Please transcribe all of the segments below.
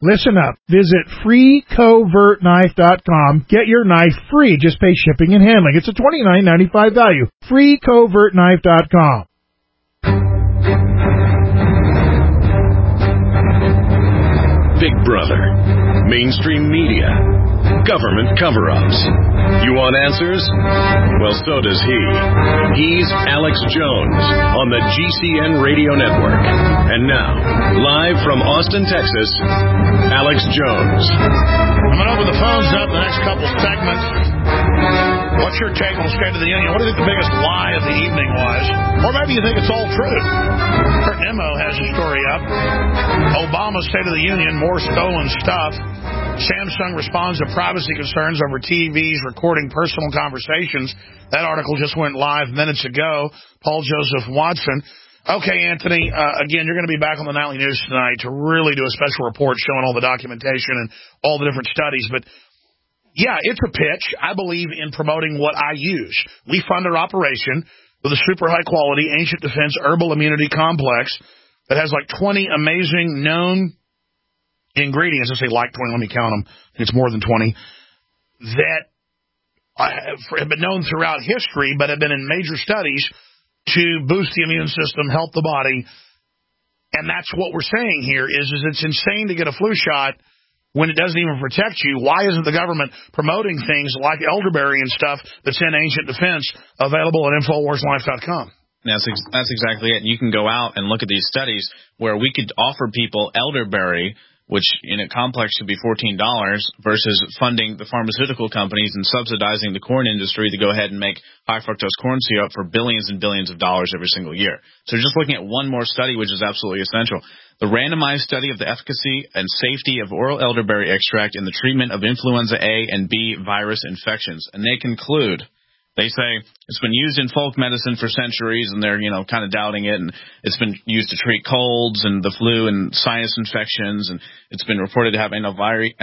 Listen up. Visit freecovertknife.com. Get your knife free. Just pay shipping and handling. It's a $29.95 value. freecovertknife.com. Big Brother, mainstream media, government cover-ups. You want answers? Well, so does he. He's Alex Jones on the GCN Radio Network. And now, live from Austin, Texas, Alex Jones. I'm going to open the phones up the next couple segments. What's your take on the State of the Union? What do you think the biggest lie of the evening was? Or maybe you think it's all true. Kurt Nimmo has a story up. Obama State of the Union, more stolen stuff. Samsung responds to privacy concerns over TVs recording personal conversations. That article just went live minutes ago. Paul Joseph Watson. Okay, Anthony, again, you're going to be back on the Nightly News tonight to really do a special report showing all the documentation and all the different studies. But, yeah, it's a pitch. I believe in promoting what I use. We fund our operation with a super high-quality Ancient Defense Herbal Immunity Complex that has like 20 amazing known ingredients. I say like 20, let me count them. It's more than 20. That have been known throughout history but have been in major studies to boost the immune system, help the body. And that's what we're saying here is it's insane to get a flu shot when it doesn't even protect you. Why isn't the government promoting things like elderberry and stuff that's in Ancient Defense available at InfoWarsLife.com? That's exactly it. You can go out and look at these studies where we could offer people elderberry, which in a complex could be $14, versus funding the pharmaceutical companies and subsidizing the corn industry to go ahead and make high fructose corn syrup for billions and billions of dollars every single year. So just looking at one more study, which is absolutely essential. The randomized study of the efficacy and safety of oral elderberry extract in the treatment of influenza A and B virus infections. And they conclude, they say it's been used in folk medicine for centuries, and they're, kind of doubting it. And it's been used to treat colds and the flu and sinus infections, and it's been reported to have antiviral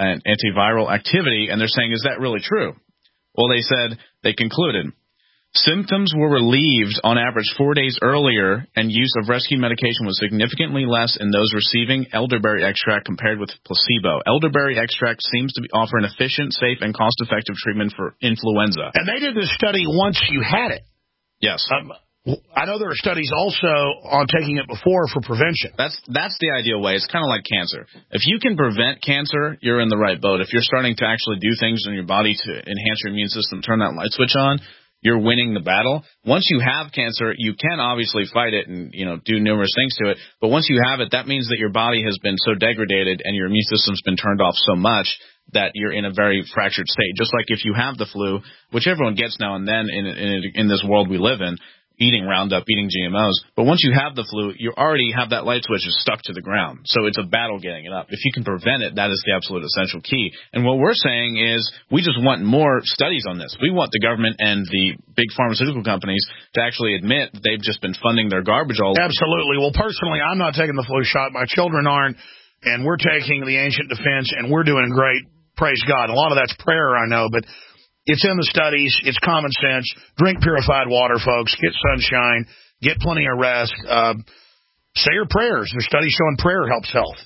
activity. And they're saying, is that really true? Well, they concluded, symptoms were relieved on average 4 days earlier, and use of rescue medication was significantly less in those receiving elderberry extract compared with placebo. Elderberry extract seems to offer an efficient, safe, and cost-effective treatment for influenza. And they did this study once you had it. Yes. I know there are studies also on taking it before for prevention. That's the ideal way. It's kind of like cancer. If you can prevent cancer, you're in the right boat. If you're starting to actually do things in your body to enhance your immune system, turn that light switch on, you're winning the battle. Once you have cancer, you can obviously fight it and, do numerous things to it. But once you have it, that means that your body has been so degraded and your immune system's been turned off so much that you're in a very fractured state. Just like if you have the flu, which everyone gets now and then in this world we live in, eating Roundup, eating GMOs. But once you have the flu, you already have that light switch is stuck to the ground. So it's a battle getting it up. If you can prevent it, that is the absolute essential key. And what we're saying is we just want more studies on this. We want the government and the big pharmaceutical companies to actually admit that they've just been funding their garbage all. Absolutely. Well, personally, I'm not taking the flu shot. My children aren't, and we're taking the Ancient Defense, and we're doing great. Praise God. A lot of that's prayer, I know, but it's in the studies. It's common sense. Drink purified water, folks. Get sunshine. Get plenty of rest. Say your prayers. There's studies showing prayer helps health.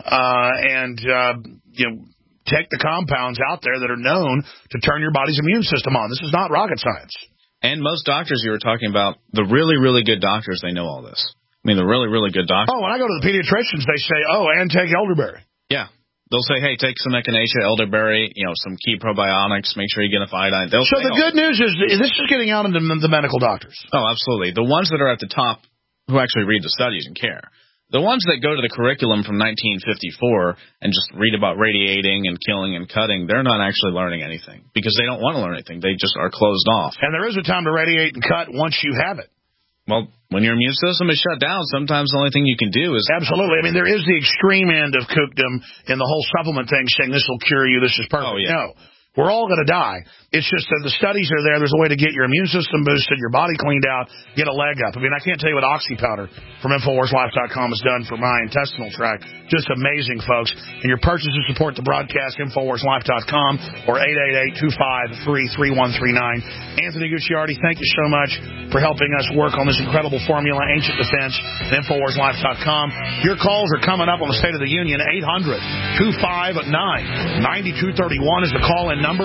Take the compounds out there that are known to turn your body's immune system on. This is not rocket science. And most doctors you were talking about, the really, really good doctors, they know all this. I mean, the really, really good doctors. Oh, when I go to the pediatricians, they say, and take elderberry. Yeah. They'll say, hey, take some echinacea, elderberry, some key probiotics, make sure you get enough iodine. So the good news is this is getting out into the medical doctors. Oh, absolutely. The ones that are at the top who actually read the studies and care. The ones that go to the curriculum from 1954 and just read about radiating and killing and cutting, they're not actually learning anything because they don't want to learn anything. They just are closed off. And there is a time to radiate and cut once you have it. Well, when your immune system is shut down, sometimes the only thing you can do is... Absolutely. I mean, there is the extreme end of kookdom in the whole supplement thing saying this will cure you, this is perfect. Oh, yeah. No. We're all going to die. It's just that the studies are there. There's a way to get your immune system boosted, your body cleaned out, get a leg up. I mean, I can't tell you what Oxy powder from InfoWarsLife.com has done for my intestinal tract. Just amazing, folks. And your purchases support the broadcast, InfoWarsLife.com or 888-253-3139. Anthony Gucciardi, thank you so much for helping us work on this incredible formula, Ancient Defense, at InfoWarsLife.com. Your calls are coming up on the State of the Union, 800 800-259-9231 is the call-in number.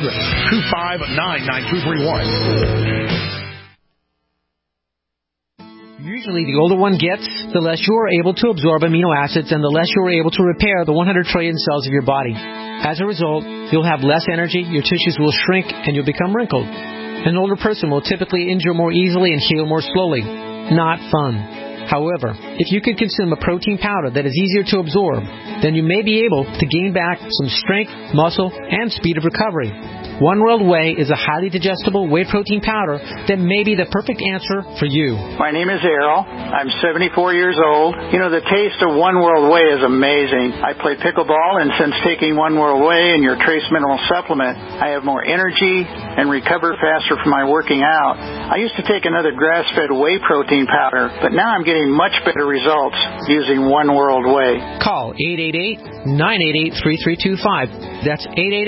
800-259-9231. Usually, the older one gets, the less you are able to absorb amino acids and the less you are able to repair the 100 trillion cells of your body. As a result, you'll have less energy, your tissues will shrink, and you'll become wrinkled. An older person will typically injure more easily and heal more slowly. Not fun. However, if you can consume a protein powder that is easier to absorb, then you may be able to gain back some strength, muscle, and speed of recovery. One World Whey is a highly digestible whey protein powder that may be the perfect answer for you. My name is Errol. I'm 74 years old. You know, the taste of One World Whey is amazing. I play pickleball, and since taking One World Whey and your trace mineral supplement, I have more energy and recover faster from my working out. I used to take another grass-fed whey protein powder, but now I'm getting much better results using One World Whey. Call 888-988-3325. That's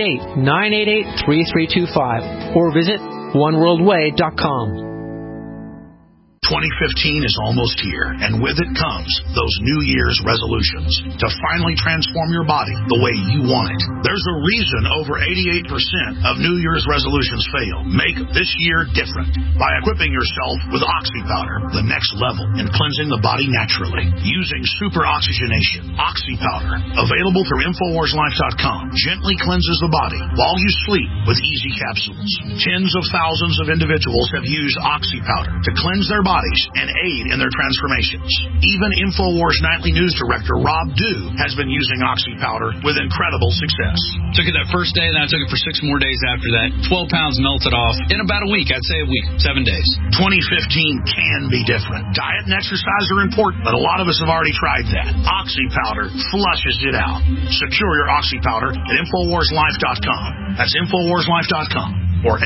888-988-3325. Or visit oneworldway.com. 2015 is almost here, and with it comes those New Year's resolutions to finally transform your body the way you want it. There's a reason over 88% of New Year's resolutions fail. Make this year different by equipping yourself with Oxy Powder, the next level in cleansing the body naturally. Using super oxygenation, Oxy Powder, available through InfoWarsLife.com, gently cleanses the body while you sleep with easy capsules. Tens of thousands of individuals have used Oxy Powder to cleanse their bodies and aid in their transformations. Even InfoWars Nightly News Director Rob Dew has been using Oxy Powder with incredible success. Took it that first day, and then I took it for 6 more days after that. 12 pounds melted off in about a week. I'd say a week, 7 days. 2015 can be different. Diet and exercise are important, but a lot of us have already tried that. Oxy Powder flushes it out. Secure your Oxy Powder at InfoWarsLife.com. That's InfoWarsLife.com or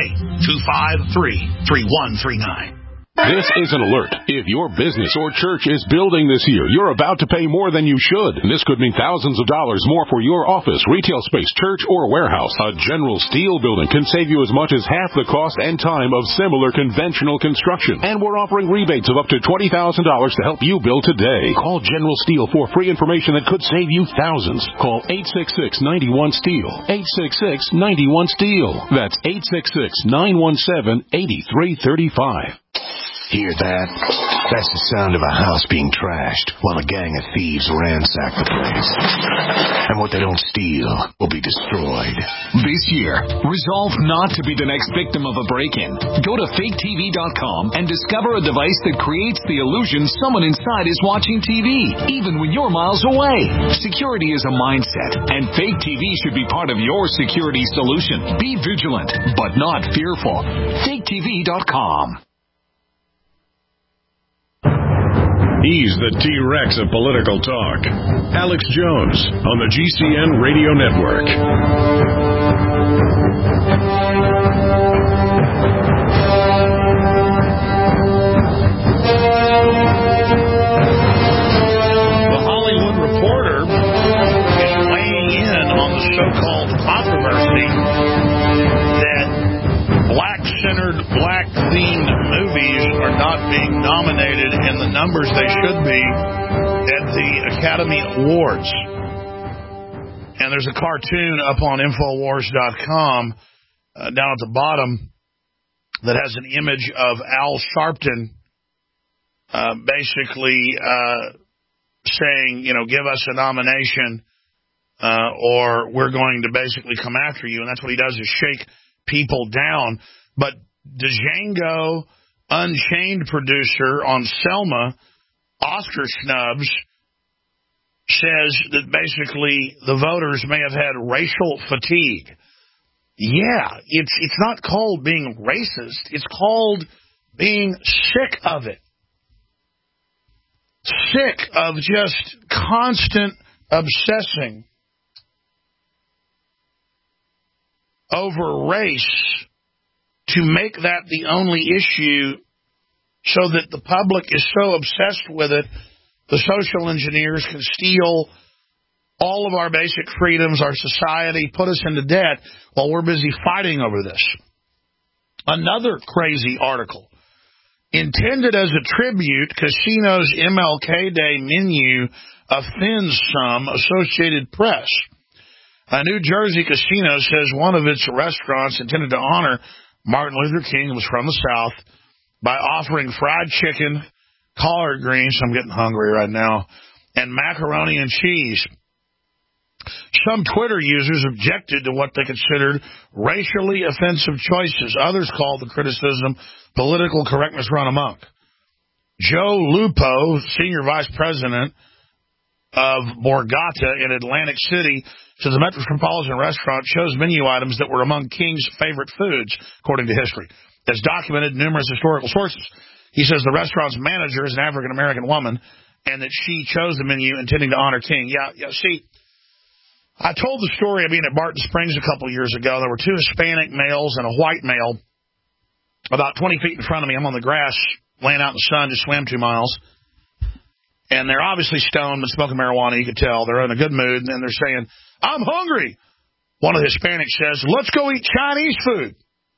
888-253-3139. This is an alert. If your business or church is building this year, you're about to pay more than you should. This could mean thousands of dollars more for your office, retail space, church, or warehouse. A General Steel building can save you as much as half the cost and time of similar conventional construction. And we're offering rebates of up to $20,000 to help you build today. Call General Steel for free information that could save you thousands. Call 866-91-STEEL. 866-91-STEEL. That's 866-917-8335. Hear that? That's the sound of a house being trashed while a gang of thieves ransack the place. And what they don't steal will be destroyed. This year, resolve not to be the next victim of a break-in. Go to faketv.com and discover a device that creates the illusion someone inside is watching TV, even when you're miles away. Security is a mindset, and Fake TV should be part of your security solution. Be vigilant, but not fearful. faketv.com. He's the T-Rex of political talk. Alex Jones on the GCN Radio Network. The Hollywood Reporter is weighing in on the so-called controversy that black-centered, black-themed movies are not being nominated in the numbers they should be at the Academy Awards. And there's a cartoon up on InfoWars.com down at the bottom that has an image of Al Sharpton basically saying, you know, give us a nomination or we're going to basically come after you. And that's what he does, is shake people down. But Django Unchained producer on Selma, Oscar Snubs, says that basically the voters may have had racial fatigue. Yeah, it's not called being racist. It's called being sick of it. Sick of just constant obsessing over race to make that the only issue so that the public is so obsessed with it, the social engineers can steal all of our basic freedoms, our society, put us into debt while we're busy fighting over this. Another crazy article Intended as a tribute, casino's MLK Day menu offends some, Associated Press. A New Jersey casino says one of its restaurants intended to honor Martin Luther King was from the South by offering fried chicken, collard greens, I'm getting hungry right now, and macaroni and cheese. Some Twitter users objected to what they considered racially offensive choices. Others called the criticism political correctness run amok. Joe Lupo, senior vice president of Borgata in Atlantic City, says the Metropolitan Restaurant chose menu items that were among King's favorite foods, according to history, as documented in numerous historical sources. He says the restaurant's manager is an African-American woman and that she chose the menu intending to honor King. Yeah, see, I told the story of being at Barton Springs a couple years ago. There were two Hispanic males and a white male about 20 feet in front of me. I'm on the grass laying out in the sun, just swam 2 miles. And they're obviously stoned and smoking marijuana. You could tell. They're in a good mood. And they're saying, I'm hungry. One of the Hispanics says, let's go eat Chinese food.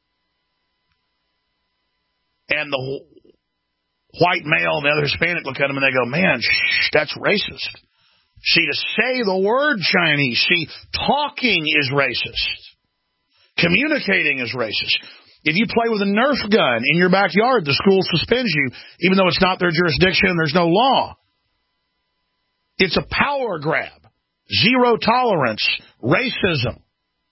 And the white male and the other Hispanic look at him and they go, man, that's racist. See, to say the word Chinese, see, talking is racist. Communicating is racist. If you play with a Nerf gun in your backyard, the school suspends you, even though it's not their jurisdiction, there's no law. It's a power grab. Zero tolerance. Racism.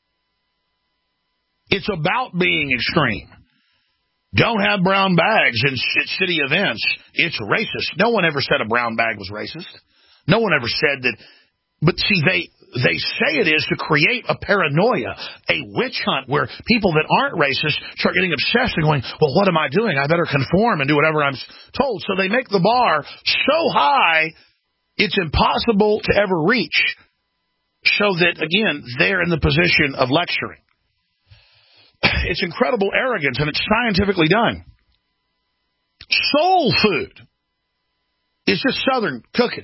It's about being extreme. Don't have brown bags in city events. It's racist. No one ever said a brown bag was racist. No one ever said that. But see, they say it is to create a paranoia, a witch hunt where people that aren't racist start getting obsessed and going, well, what am I doing? I better conform and do whatever I'm told. So they make the bar so high it's impossible to ever reach, so that, again, they're in the position of lecturing. It's incredible arrogance, and it's scientifically done. Soul food is just Southern cooking.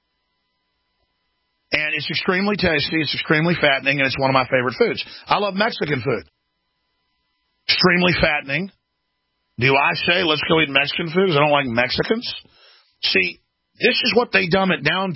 And it's extremely tasty, it's extremely fattening, and it's one of my favorite foods. I love Mexican food. Extremely fattening. Do I say, let's go eat Mexican food because I don't like Mexicans? See, this is what they dumb it down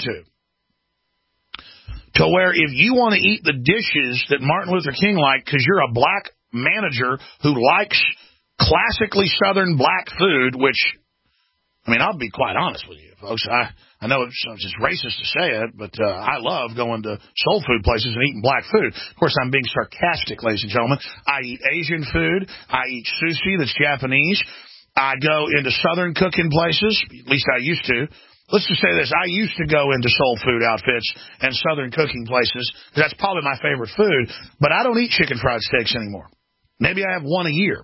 to where if you want to eat the dishes that Martin Luther King liked because you're a black manager who likes classically Southern black food, which, I mean, I'll be quite honest with you, folks. I know it's just racist to say it, but I love going to soul food places and eating black food. Of course, I'm being sarcastic, ladies and gentlemen. I eat Asian food. I eat sushi that's Japanese. I go into Southern cooking places, at least I used to. Let's just say this. I used to go into soul food outfits and Southern cooking places because that's probably my favorite food, but I don't eat chicken fried steaks anymore. Maybe I have one a year.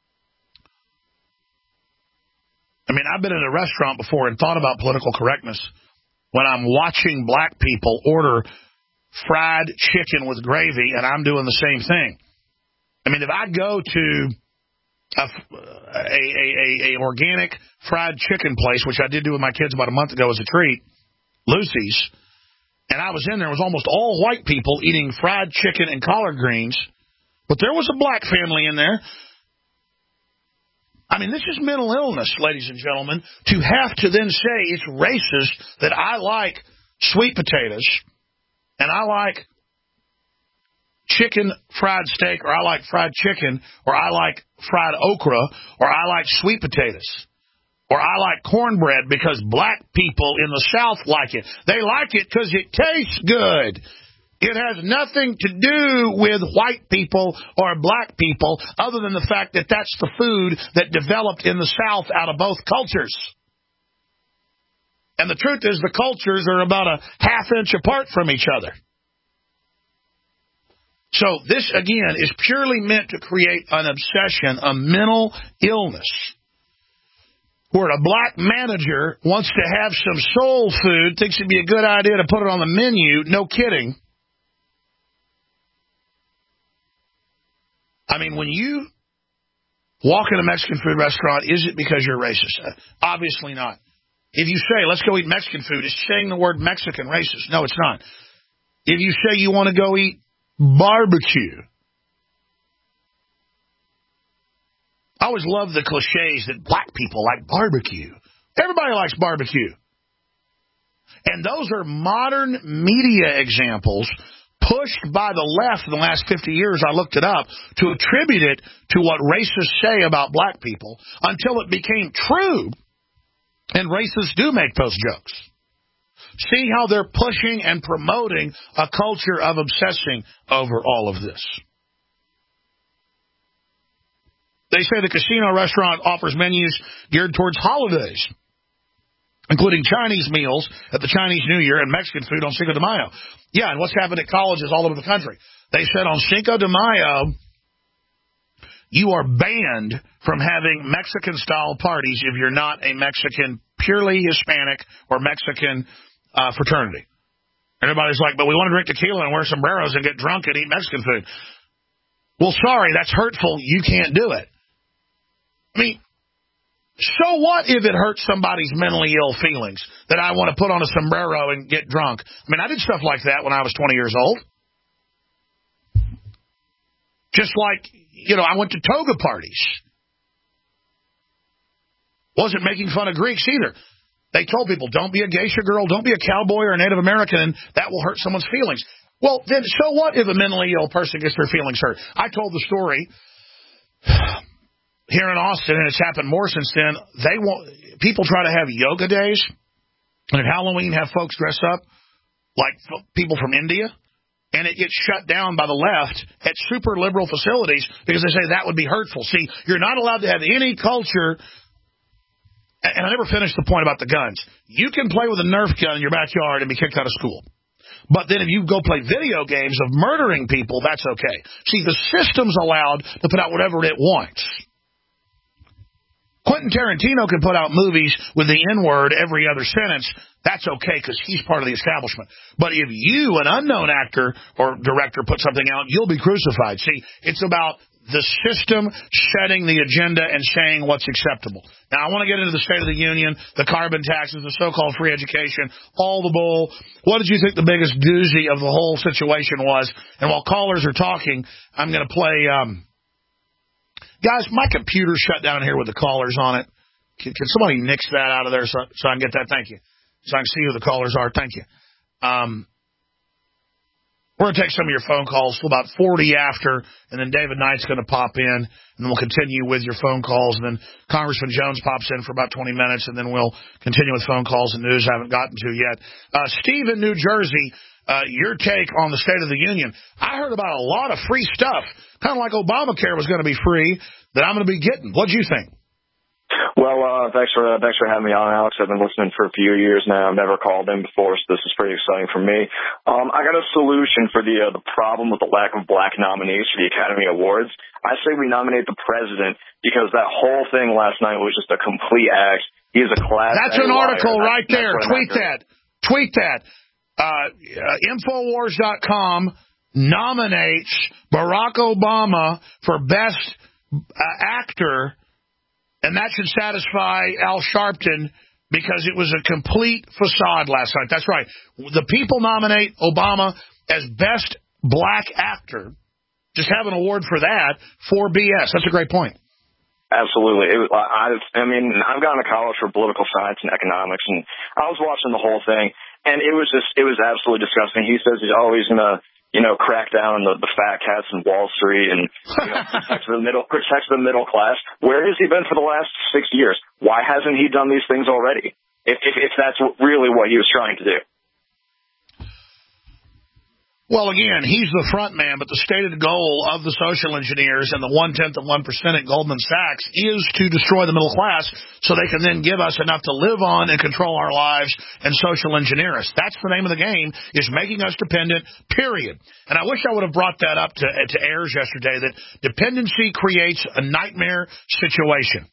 I mean, I've been in a restaurant before and thought about political correctness when I'm watching black people order fried chicken with gravy and I'm doing the same thing. I mean, if I go to a organic fried chicken place, which I did do with my kids about a month ago as a treat, Lucy's, and I was in there, it was almost all white people eating fried chicken and collard greens, but there was a black family in there. I mean, this is mental illness, ladies and gentlemen, to have to then say it's racist that I like sweet potatoes and I like chicken fried steak, or I like fried chicken, or I like fried okra, or I like sweet potatoes, or I like cornbread because black people in the South like it. They like it because it tastes good. It has nothing to do with white people or black people other than the fact that that's the food that developed in the South out of both cultures. And the truth is the cultures are about a half inch apart from each other. So this, again, is purely meant to create an obsession, a mental illness, where a black manager wants to have some soul food, thinks it'd be a good idea to put it on the menu. No kidding. I mean, when you walk in a Mexican food restaurant, is it because you're racist? Obviously not. If you say, let's go eat Mexican food, it's saying the word Mexican racist. No, it's not. If you say you want to go eat barbecue, I always love the cliches that black people like barbecue. Everybody likes barbecue. And those are modern media examples pushed by the left in the last 50 years. I looked it up to attribute it to what racists say about black people until it became true. And racists do make those jokes. See how they're pushing and promoting a culture of obsessing over all of this. They say the casino restaurant offers menus geared towards holidays, including Chinese meals at the Chinese New Year and Mexican food on Cinco de Mayo. Yeah, and what's happened at colleges all over the country? They said on Cinco de Mayo, you are banned from having Mexican-style parties if you're not a Mexican, purely Hispanic or Mexican fraternity. And everybody's like, but we want to drink tequila and wear sombreros and get drunk and eat Mexican food. Well, sorry, that's hurtful. You can't do it. I mean, so what if it hurts somebody's mentally ill feelings that I want to put on a sombrero and get drunk? I mean, I did stuff like that when I was 20 years old. Just like, I went to toga parties. Wasn't making fun of Greeks either. They told people, don't be a geisha girl, don't be a cowboy or a Native American, and that will hurt someone's feelings. Well, then, so what if a mentally ill person gets their feelings hurt? I told the story here in Austin, and it's happened more since then. People try to have yoga days, and at Halloween have folks dress up like people from India, and it gets shut down by the left at super liberal facilities because they say that would be hurtful. See, you're not allowed to have any culture. And I never finished the point about the guns. You can play with a Nerf gun in your backyard and be kicked out of school. But then if you go play video games of murdering people, that's okay. See, the system's allowed to put out whatever it wants. Quentin Tarantino can put out movies with the N-word every other sentence. That's okay because he's part of the establishment. But if you, an unknown actor or director, put something out, you'll be crucified. See, it's about the system setting the agenda and saying what's acceptable. Now, I want to get into the State of the Union, the carbon taxes, the so-called free education, all the bull. What did you think the biggest doozy of the whole situation was? And while callers are talking, I'm going to play... Guys, my computer shut down here with the callers on it. Can somebody nix that out of there so I can get that? Thank you. So I can see who the callers are. Thank you. We're going to take some of your phone calls till about 40 after, and then David Knight's going to pop in, and then we'll continue with your phone calls, and then Congressman Jones pops in for about 20 minutes, and then we'll continue with phone calls and news I haven't gotten to yet. Steve in New Jersey, your take on the State of the Union. I heard about a lot of free stuff, kind of like Obamacare was going to be free, that I'm going to be getting. What do you think? Well, thanks for having me on, Alex. I've been listening for a few years now. I've never called in before, so this is pretty exciting for me. I got a solution for the problem with the lack of black nominees for the Academy Awards. I say we nominate the president because that whole thing last night was just a complete act. He is a class. That's an article right there. Tweet that. Tweet that. Infowars.com nominates Barack Obama for Best Actor, and that should satisfy Al Sharpton because it was a complete facade last night. That's right. The people nominate Obama as Best Black Actor. Just have an award for that for BS. That's a great point. Absolutely. I mean, I've gone to college for political science and economics, and I was watching the whole thing, and it was absolutely disgusting. He says he's always going to, crack down on the fat cats in Wall Street and protect the middle class. Where has he been for the last 6 years? Why hasn't he done these things already? If that's really what he was trying to do. Well, again, he's the front man, but the stated goal of the social engineers and the 0.1% at Goldman Sachs is to destroy the middle class so they can then give us enough to live on and control our lives and social engineer us. That's the name of the game, is making us dependent, period. And I wish I would have brought that up to Ayers yesterday, that dependency creates a nightmare situation.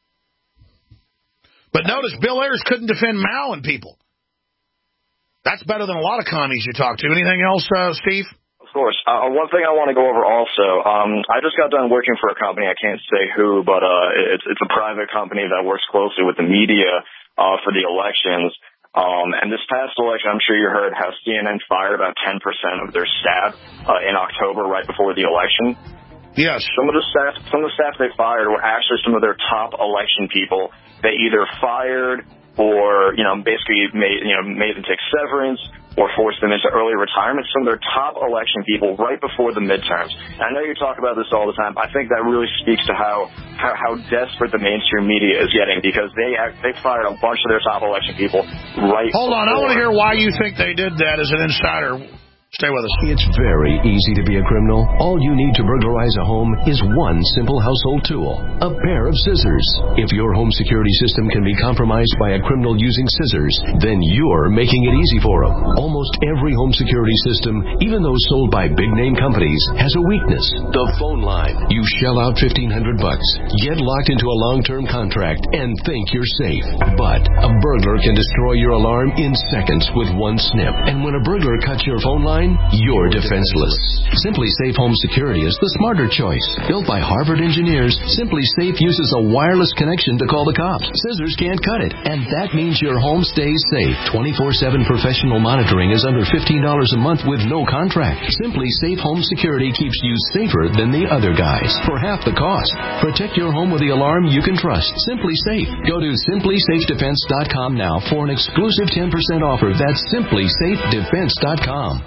But notice Bill Ayers couldn't defend Mao and people. That's better than a lot of commies you talk to. Anything else, Steve? Of course. One thing I want to go over also, I just got done working for a company, I can't say who, but it's a private company that works closely with the media for the elections. And this past election, I'm sure you heard how CNN fired about 10% of their staff in October right before the election. Yes. Some of the staff they fired were actually some of their top election people. They either fired or, basically made them take severance or forced them into early retirement. Some of their top election people right before the midterms. And I know you talk about this all the time. I think that really speaks to how desperate the mainstream media is getting, because they fired a bunch of their top election people right. Hold on, I want to hear why you think they did that as an insider. Stay with us. It's very easy to be a criminal. All you need to burglarize a home is one simple household tool, a pair of scissors. If your home security system can be compromised by a criminal using scissors, then you're making it easy for them. Almost every home security system, even those sold by big-name companies, has a weakness: the phone line. You shell out $1,500, get locked into a long-term contract, and think you're safe. But a burglar can destroy your alarm in seconds with one snip. And when a burglar cuts your phone line, you're defenseless. Simply Safe Home Security is the smarter choice. Built by Harvard engineers, Simply Safe uses a wireless connection to call the cops. Scissors can't cut it, and that means your home stays safe. 24/7 professional monitoring is under $15 a month with no contract. Simply Safe Home Security keeps you safer than the other guys for half the cost. Protect your home with the alarm you can trust. Simply Safe. Go to simplysafedefense.com now for an exclusive 10% offer. That's simplysafedefense.com.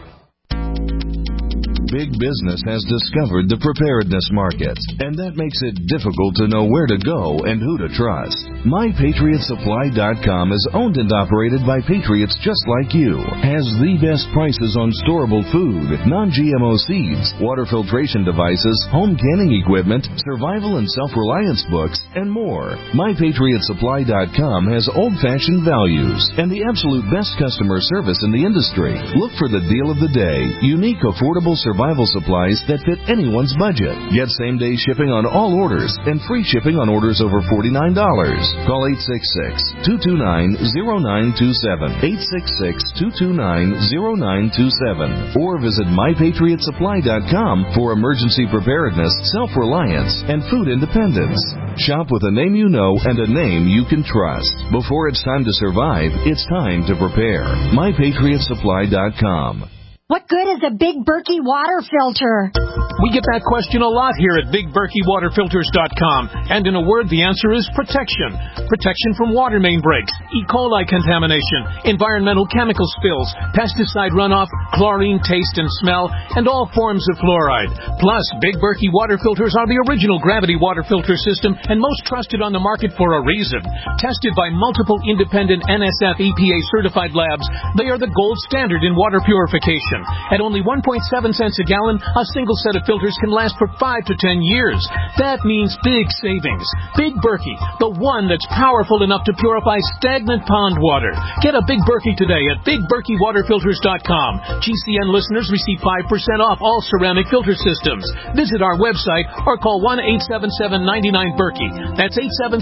Big business has discovered the preparedness market, and that makes it difficult to know where to go and who to trust. MyPatriotSupply.com is owned and operated by patriots just like you. Has the best prices on storable food, non-GMO seeds, water filtration devices, home canning equipment, survival and self-reliance books, and more. MyPatriotSupply.com has old-fashioned values and the absolute best customer service in the industry. Look for the deal of the day. Unique, affordable survival supplies that fit anyone's budget. Get same-day shipping on all orders and free shipping on orders over $49. Call 866-229-0927, 866-229-0927, or visit MyPatriotSupply.com for emergency preparedness, self-reliance, and food independence. Shop with a name you know and a name you can trust. Before it's time to survive, it's time to prepare. MyPatriotSupply.com. What good is a Big Berkey water filter? We get that question a lot here at BigBerkeyWaterFilters.com. And in a word, the answer is protection. Protection from water main breaks, E. coli contamination, environmental chemical spills, pesticide runoff, chlorine taste and smell, and all forms of fluoride. Plus, Big Berkey water filters are the original gravity water filter system and most trusted on the market for a reason. Tested by multiple independent NSF EPA certified labs, they are the gold standard in water purification. At only 1.7 cents a gallon, a single set of filters can last for 5 to 10 years. That means big savings. Big Berkey, the one that's powerful enough to purify stagnant pond water. Get a Big Berkey today at BigBerkeyWaterFilters.com. GCN listeners receive 5% off all ceramic filter systems. Visit our website or call 1-877-99-BERKEY. That's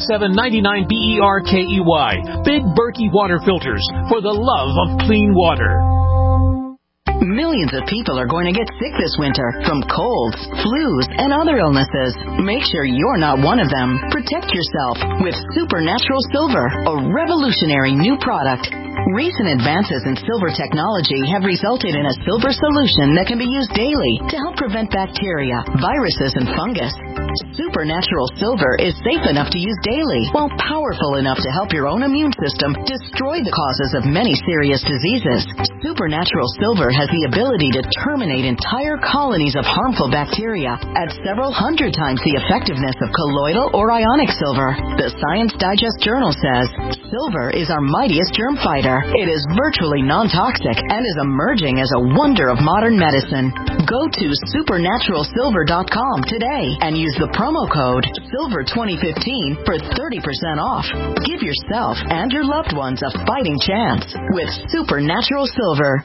877-99-BERKEY. Big Berkey Water Filters, for the love of clean water. Millions of people are going to get sick this winter from colds, flus, and other illnesses. Make sure you're not one of them. Protect yourself with Supernatural Silver, a revolutionary new product. Recent advances in silver technology have resulted in a silver solution that can be used daily to help prevent bacteria, viruses, and fungus. Supernatural Silver is safe enough to use daily, while powerful enough to help your own immune system destroy the causes of many serious diseases. Supernatural Silver has the ability to terminate entire colonies of harmful bacteria at several hundred times the effectiveness of colloidal or ionic silver. The Science Digest Journal says silver is our mightiest germ fighter. It is virtually non-toxic and is emerging as a wonder of modern medicine. Go to supernaturalsilver.com today and use the promo code SILVER2015 for 30% off. Give yourself and your loved ones a fighting chance with Supernatural Silver.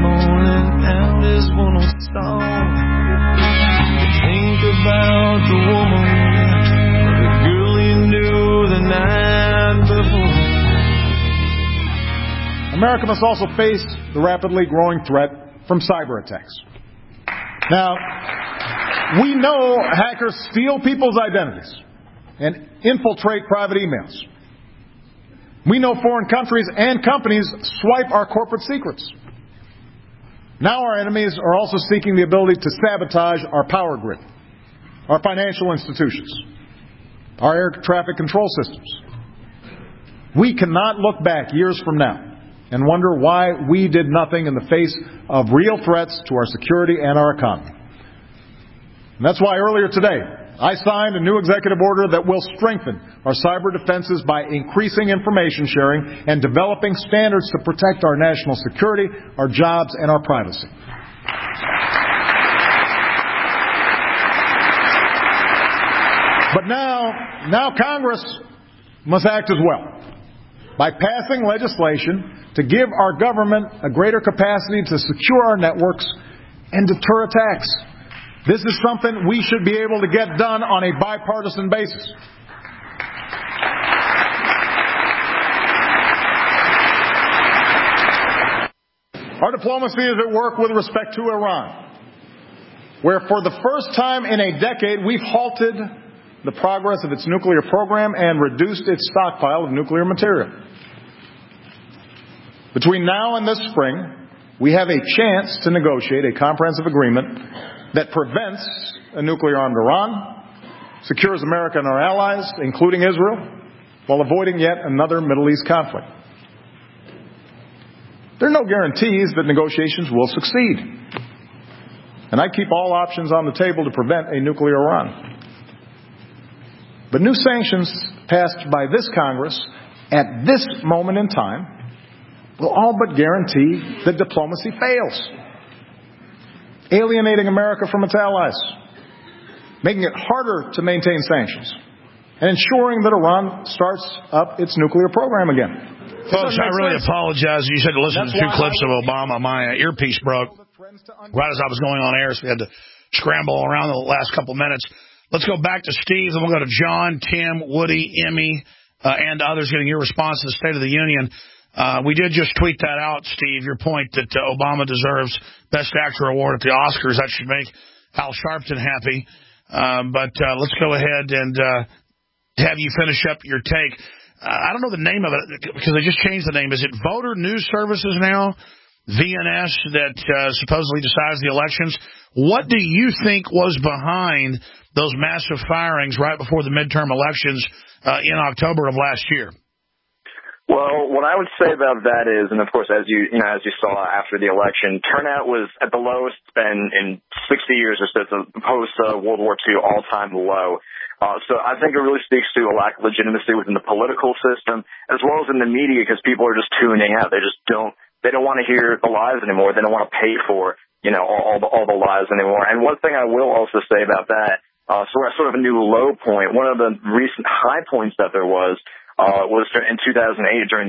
Think about the America must also face the rapidly growing threat from cyber attacks. Now, we know hackers steal people's identities and infiltrate private emails. We know foreign countries and companies swipe our corporate secrets. Now our enemies are also seeking the ability to sabotage our power grid, our financial institutions, our air traffic control systems. We cannot look back years from now and wonder why we did nothing in the face of real threats to our security and our economy. And that's why earlier today, I signed a new executive order that will strengthen our cyber defenses by increasing information sharing and developing standards to protect our national security, our jobs, and our privacy. But now Congress must act as well by passing legislation to give our government a greater capacity to secure our networks and deter attacks. This is something we should be able to get done on a bipartisan basis. Our diplomacy is at work with respect to Iran, where for the first time in a decade we've halted the progress of its nuclear program and reduced its stockpile of nuclear material. Between now and this spring, we have a chance to negotiate a comprehensive agreement that prevents a nuclear-armed Iran, secures America and our allies, including Israel, while avoiding yet another Middle East conflict. There are no guarantees that negotiations will succeed, and I keep all options on the table to prevent a nuclear Iran. But new sanctions passed by this Congress at this moment in time will all but guarantee that diplomacy fails, alienating America from its allies, making it harder to maintain sanctions, and ensuring that Iran starts up its nuclear program again. Folks, I really apologize. You said to listen to 2 clips of Obama. My earpiece broke right as I was going on air, so we had to scramble around the last couple minutes. Let's go back to Steve, then we'll go to John, Tim, Woody, Emmy, and others getting your response to the State of the Union. We did just tweet that out, Steve, your point that Obama deserves Best Actor award at the Oscars. That should make Al Sharpton happy. But let's go ahead and have you finish up your take. I don't know the name of it because they just changed the name. Is it Voter News Services now? VNS that supposedly decides the elections. What do you think was behind those massive firings right before the midterm elections in October of last year? Well, what I would say about that is, and of course, as you saw after the election, turnout was at the lowest it's been in 60 years or so. It's a post-World War II all-time low. So I think it really speaks to a lack of legitimacy within the political system, as well as in the media, because people are just tuning out. They don't want to hear the lies anymore. They don't want to pay for, all the lies anymore. And one thing I will also say about that, so we're at sort of a new low point. One of the recent high points that there was in 2008 during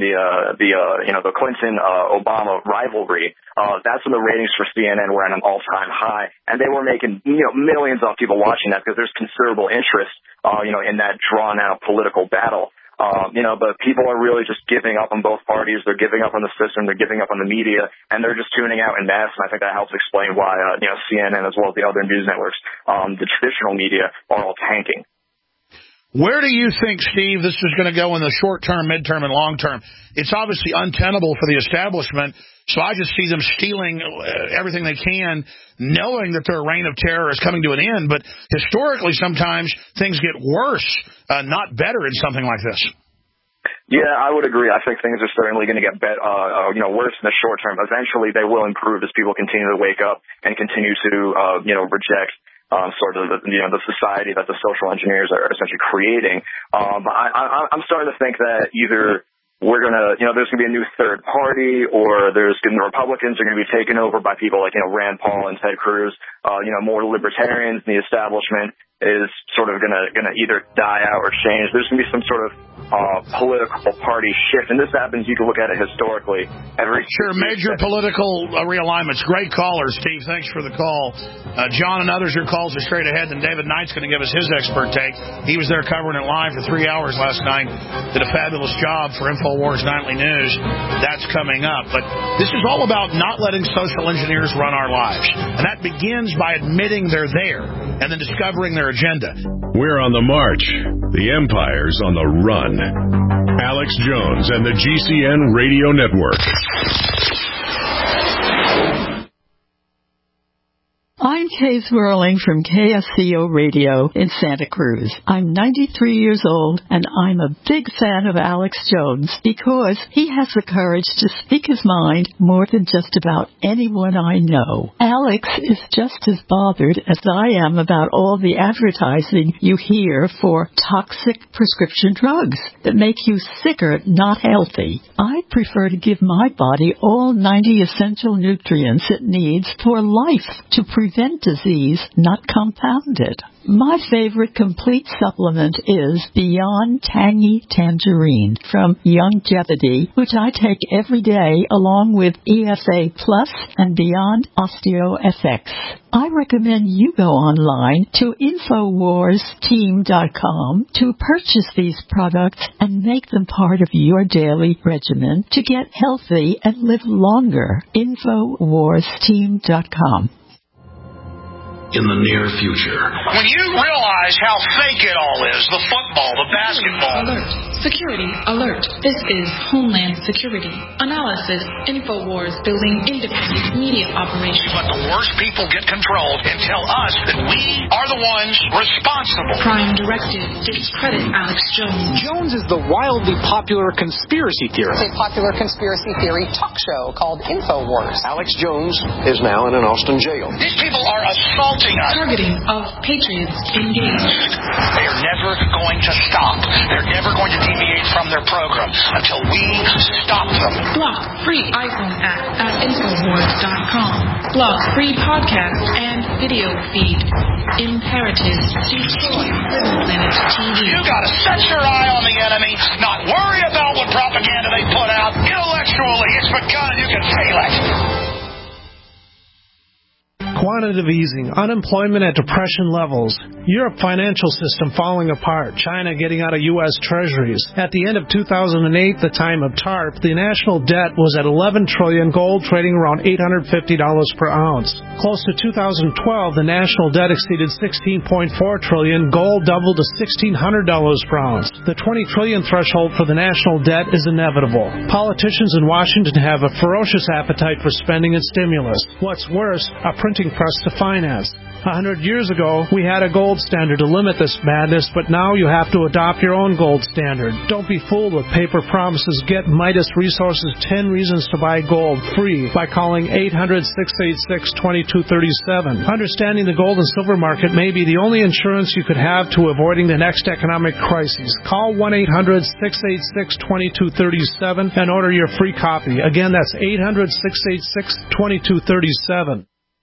the Clinton-Obama rivalry. That's when the ratings for CNN were at an all-time high, and they were making millions of people watching that because there's considerable interest in that drawn-out political battle. But people are really just giving up on both parties. They're giving up on the system. They're giving up on the media, and they're just tuning out en masse. And I think that helps explain why CNN as well as the other news networks, the traditional media, are all tanking. Where do you think, Steve, this is going to go in the short term, midterm, and long term? It's obviously untenable for the establishment, so I just see them stealing everything they can, knowing that their reign of terror is coming to an end. But historically, sometimes things get worse, not better in something like this. Yeah, I would agree. I think things are certainly going to get worse in the short term. Eventually, they will improve as people continue to wake up and continue to, reject the society that the social engineers are essentially creating. I'm starting to think that either we're going to, there's going to be a new third party, or the Republicans are going to be taken over by people like, Rand Paul and Ted Cruz. More libertarians in the establishment is sort of going to either die out or change. There's going to be some sort of political party shift, and this happens. You can look at it historically. Major political realignments. Great caller, Steve. Thanks for the call. John and others, your calls are straight ahead, and David Knight's going to give us his expert take. He was there covering it live for 3 hours last night. Did a fabulous job for Info InfoWars Nightly News. That's coming up. But this is all about not letting social engineers run our lives. And that begins by admitting they're there and then discovering their agenda. We're on the march. The empire's on the run. Alex Jones and the GCN Radio Network. I'm Kay Swirling from KSCO Radio in Santa Cruz. I'm 93 years old, and I'm a big fan of Alex Jones because he has the courage to speak his mind more than just about anyone I know. Alex is just as bothered as I am about all the advertising you hear for toxic prescription drugs that make you sicker, not healthy. I prefer to give my body all 90 essential nutrients it needs for life to prevent disease, not compound it. My favorite complete supplement is Beyond Tangy Tangerine from Youngevity, which I take every day along with EFA Plus and Beyond OsteoFX. I recommend you go online to InfoWarsTeam.com to purchase these products and make them part of your daily regimen to get healthy and live longer. InfoWarsTeam.com. In the near future. When you realize how fake it all is, the football, the basketball. Alert. Security alert. This is Homeland Security. Analysis. InfoWars building independent media operations. Let the worst people get control and tell us that we are the ones responsible. Prime Directive. Discredit Alex Jones. Jones is the wildly popular conspiracy theorist. It's a popular conspiracy theory talk show called InfoWars. Alex Jones is now in an Austin jail. These people are assaulting us. Targeting of patriots engaged. They are never going to stop. They're never going to deviate from their program until we stop them. Block free iPhone app at Infowars.com. Block free podcast and video feed. Imperative. Destroy Planet TV. You gotta set your eye on the enemy, not worry about what propaganda they put out. Intellectually, it's begun and you can feel it. Quantitative easing, unemployment at depression levels, Europe financial system falling apart, China getting out of U.S. treasuries. At the end of 2008, the time of TARP, the national debt was at $11 trillion, gold trading around $850 per ounce. Close to 2012, the national debt exceeded $16.4 trillion, gold doubled to $1,600 per ounce. The $20 trillion threshold for the national debt is inevitable. Politicians in Washington have a ferocious appetite for spending and stimulus. What's worse, a printing press to finance. 100 years ago, we had a gold standard to limit this madness, but now you have to adopt your own gold standard. Don't be fooled with paper promises. Get Midas Resources 10 Reasons to Buy Gold free by calling 800-686-2237. Understanding the gold and silver market may be the only insurance you could have to avoiding the next economic crisis. Call 1-800-686-2237 and order your free copy. Again, that's 800-686-2237.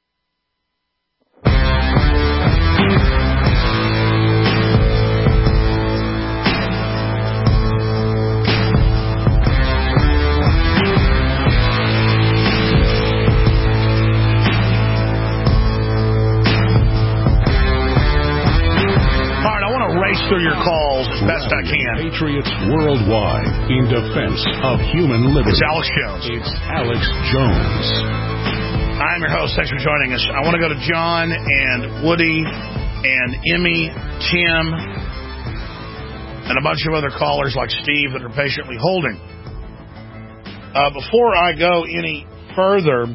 Through your calls as best I can. Patriots worldwide in defense of human liberty. It's Alex Jones. It's Alex Jones. I'm your host. Thanks for joining us. I want to go to John and Woody and Emmy, Tim, and a bunch of other callers like Steve that are patiently holding. Before I go any further,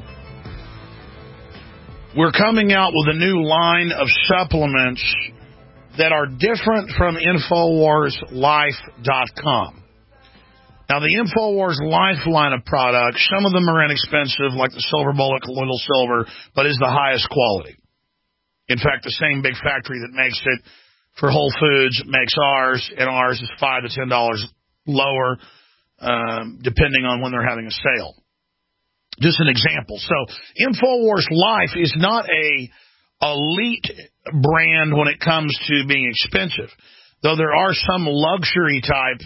we're coming out with a new line of supplements that are different from InfoWarsLife.com. Now, the InfoWars Life line of products, some of them are inexpensive, like the Silver Bullet Colloidal Silver, but is the highest quality. In fact, the same big factory that makes it for Whole Foods makes ours, and ours is $5 to $10 lower, depending on when they're having a sale. Just an example. So, InfoWars Life is not a elite brand when it comes to being expensive, though there are some luxury type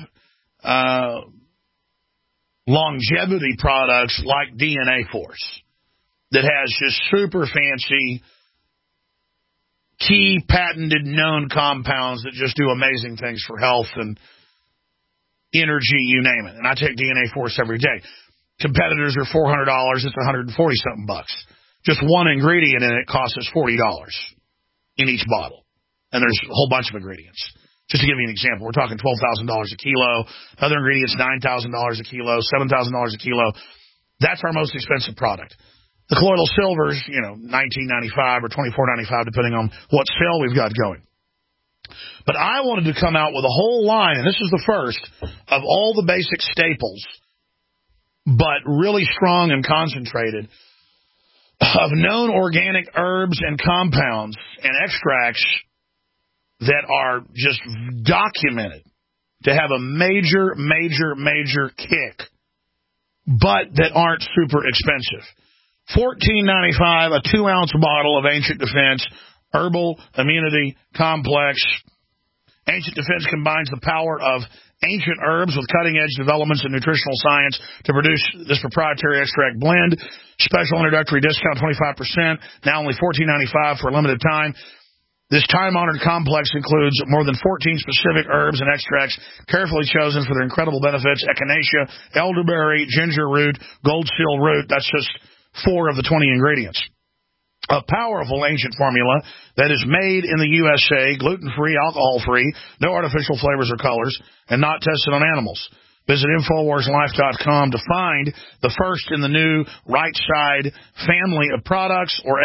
longevity products like DNA Force that has just super fancy key patented known compounds that just do amazing things for health. And energy, you name it. And I take DNA Force every day. Competitors are $400. It's $140-something bucks. Just one ingredient in it costs us $40 in each bottle. And there's a whole bunch of ingredients. Just to give you an example, we're talking $12,000 a kilo. Other ingredients, $9,000 a kilo, $7,000 a kilo. That's our most expensive product. The colloidal silvers, $19.95 or $24.95, depending on what sale we've got going. But I wanted to come out with a whole line, and this is the first of all the basic staples, but really strong and concentrated, of known organic herbs and compounds and extracts that are just documented to have a major, major, major kick, but that aren't super expensive. $14.95, a 2-ounce bottle of Ancient Defense Herbal Immunity Complex. Ancient Defense combines the power of ancient herbs with cutting-edge developments in nutritional science to produce this proprietary extract blend. Special introductory discount, 25%, now only $14.95 for a limited time. This time-honored complex includes more than 14 specific herbs and extracts carefully chosen for their incredible benefits: echinacea, elderberry, ginger root, gold seal root. That's just 4 of the 20 ingredients. A powerful ancient formula that is made in the USA, gluten-free, alcohol-free, no artificial flavors or colors, and not tested on animals. Visit InfoWarsLife.com to find the first in the new Right Side family of products, or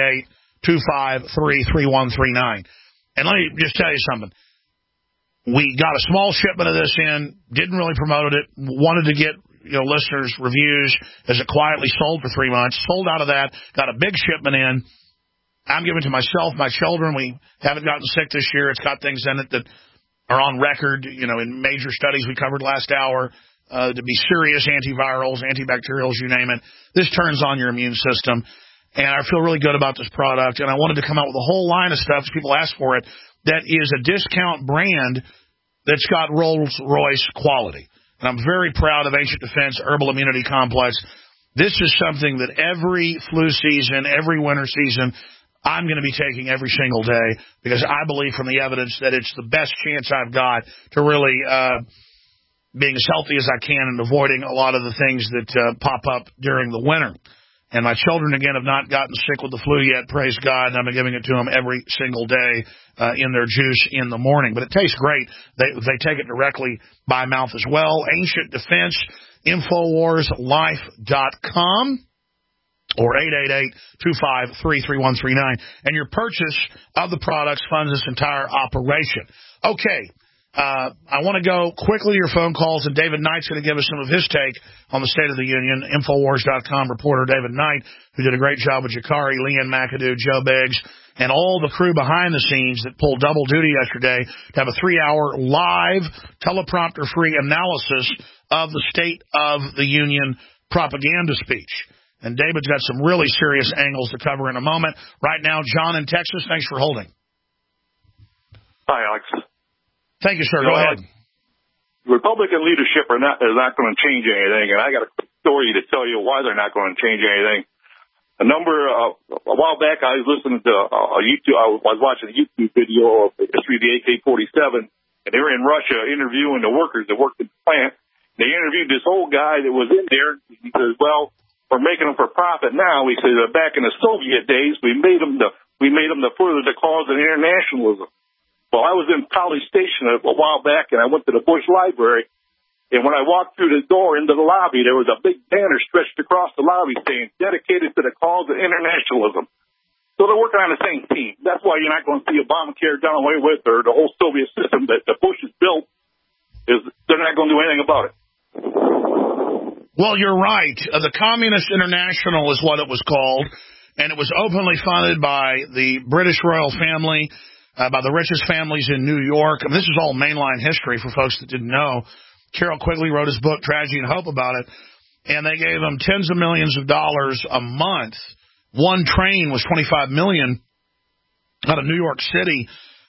888-253-3139. And let me just tell you something. We got a small shipment of this in, didn't really promote it, wanted to get listeners' reviews as it quietly sold for 3 months. Sold out of that, got a big shipment in. I'm giving it to myself, my children. We haven't gotten sick this year. It's got things in it that are on record, in major studies we covered last hour, to be serious antivirals, antibacterials, you name it. This turns on your immune system. And I feel really good about this product. And I wanted to come out with a whole line of stuff, people ask for it, that is a discount brand that's got Rolls-Royce quality. And I'm very proud of Ancient Defense Herbal Immunity Complex. This is something that every flu season, every winter season, I'm going to be taking every single day, because I believe from the evidence that it's the best chance I've got to really being as healthy as I can and avoiding a lot of the things that pop up during the winter. And my children, again, have not gotten sick with the flu yet, praise God, and I've been giving it to them every single day in their juice in the morning. But it tastes great. They take it directly by mouth as well. Ancient Defense, InfoWarsLife.com, or 888-253-3139. And your purchase of the products funds this entire operation. Okay. I want to go quickly to your phone calls, and David Knight's going to give us some of his take on the State of the Union. Infowars.com reporter David Knight, who did a great job with Jakari, Leanne McAdoo, Joe Biggs, and all the crew behind the scenes that pulled double duty yesterday to have a 3-hour live, teleprompter-free analysis of the State of the Union propaganda speech. And David's got some really serious angles to cover in a moment. Right now, John in Texas, thanks for holding. Hi, Alex. Thank you, sir. Go ahead. Republican leadership is not going to change anything, and I got a quick story to tell you why they're not going to change anything. A while back, I was listening to YouTube. I was watching a YouTube video of the history of the AK-47, and they were in Russia interviewing the workers that worked at the plant. They interviewed this old guy that was in there. He says, "Well, we're making them for profit now." He says, "Back in the Soviet days, we made them to further the cause of internationalism." Well, I was in College Station a while back, and I went to the Bush Library, and when I walked through the door into the lobby, there was a big banner stretched across the lobby saying, "Dedicated to the cause of internationalism." So they're working on the same team. That's why you're not going to see Obamacare done away with, or the whole Soviet system that the Bush has built. They're not going to do anything about it. Well, you're right. The Communist International is what it was called, and it was openly funded by the British royal family, by the richest families in New York. I mean, this is all mainline history for folks that didn't know. Carol Quigley wrote his book, Tragedy and Hope, about it, and they gave them tens of millions of dollars a month. One train was $25 million out of New York City.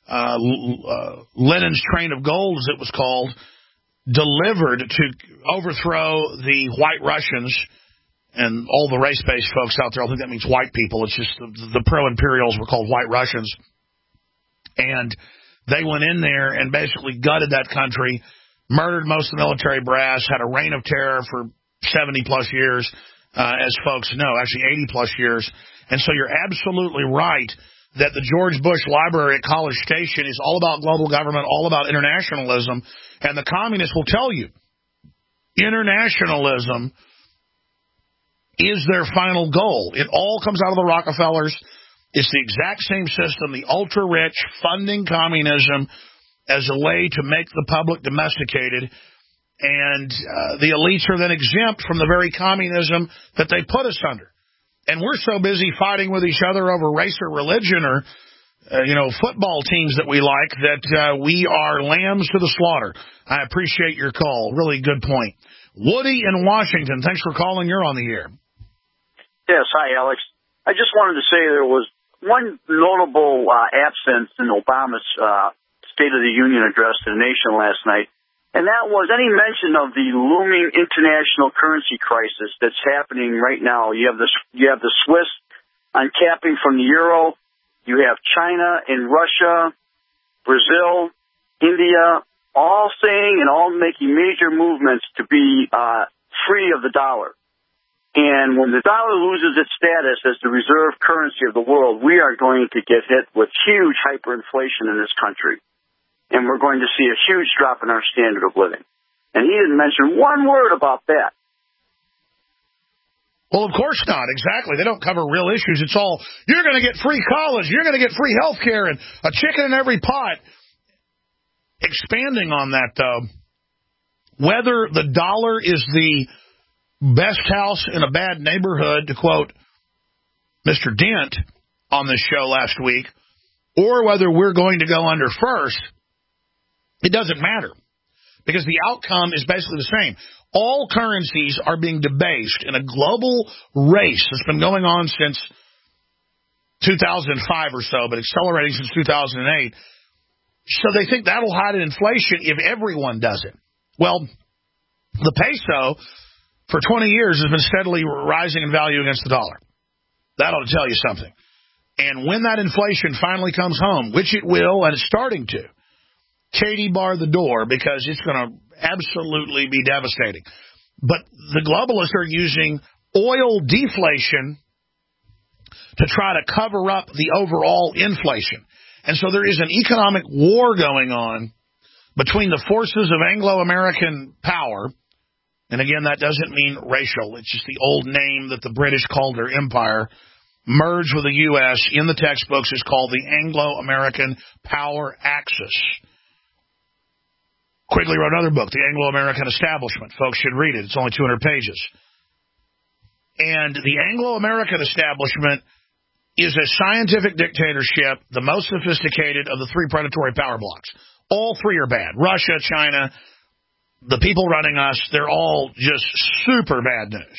Lenin's Train of Gold, as it was called, delivered to overthrow the White Russians and all the race-based folks out there. I think that means white people. It's just the pro-imperials were called White Russians. And they went in there and basically gutted that country, murdered most of the military brass, had a reign of terror for 70-plus years, as folks know, actually 80-plus years. And so you're absolutely right that the George Bush Library at College Station is all about global government, all about internationalism. And the communists will tell you, internationalism is their final goal. It all comes out of the Rockefellers. It's the exact same system, the ultra-rich funding communism as a way to make the public domesticated. And the elites are then exempt from the very communism that they put us under. And we're so busy fighting with each other over race or religion or, football teams that we like that we are lambs to the slaughter. I appreciate your call. Really good point. Woody in Washington, thanks for calling. You're on the air. Yes, hi, Alex. I just wanted to say there was one notable absence in Obama's State of the Union address to the nation last night. And that was any mention of the looming international currency crisis that's happening right now. You have the Swiss uncapping from the euro. You have China and Russia, Brazil, India, all saying and all making major movements to be free of the dollar. And when the dollar loses its status as the reserve currency of the world, we are going to get hit with huge hyperinflation in this country. And we're going to see a huge drop in our standard of living. And he didn't mention one word about that. Well, of course not. Exactly. They don't cover real issues. It's all, you're going to get free college, you're going to get free health care, and a chicken in every pot. Expanding on that, though, whether the dollar is the best house in a bad neighborhood, to quote Mr. Dent on this show last week, or whether we're going to go under first, it doesn't matter, because the outcome is basically the same. All currencies are being debased in a global race that's been going on since 2005 or so, but accelerating since 2008. So they think that'll hide inflation if everyone does it. Well, the peso for 20 years has been steadily rising in value against the dollar. That ought to tell you something. And when that inflation finally comes home, which it will, and it's starting to, Katie, bar the door, because it's going to absolutely be devastating. But the globalists are using oil deflation to try to cover up the overall inflation. And so there is an economic war going on between the forces of Anglo-American power. And again, that doesn't mean racial. It's just the old name that the British called their empire, merged with the U.S. in the textbooks is called the Anglo-American Power Axis. Quigley wrote another book, The Anglo-American Establishment. Folks should read it. It's only 200 pages. And the Anglo-American establishment is a scientific dictatorship, the most sophisticated of the three predatory power blocks. All three are bad. Russia, China, the people running us, they're all just super bad news.